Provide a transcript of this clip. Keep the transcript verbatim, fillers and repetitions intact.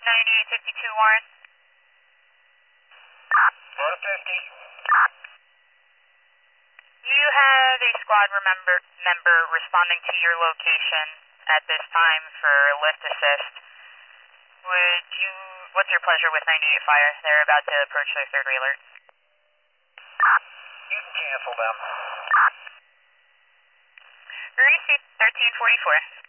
ninety-eight fifty-two Warren. four fifty. You have a squad member, member responding to your location at this time for lift assist. Would you, what's your pleasure with ninety-eight Fire? They're about to approach their third alert. You can cancel them. Receipt thirteen forty-four.